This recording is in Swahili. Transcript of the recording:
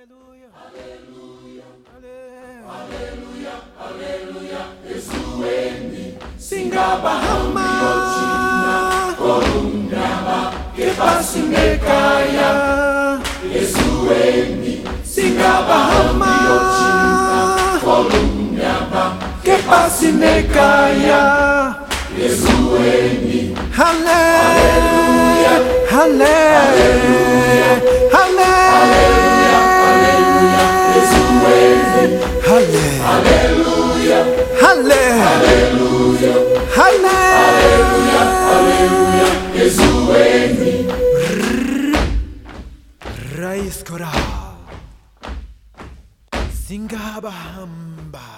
Hallelujah. Hallelujah, hallelujah, Yesuweni. Singabahama Kolumnyama, kepasimekaya. Yesuweni. Singabahama Kolumnyama, kepasimekaya. Yesuweni. Hallelujah, hallelujah, hallelujah, Hallelujah, Yesuweni. hallelujah, Hallelujah, hallelujah, hallelujah, hallelujah. Yesuweni. Rais Kora Singabahamba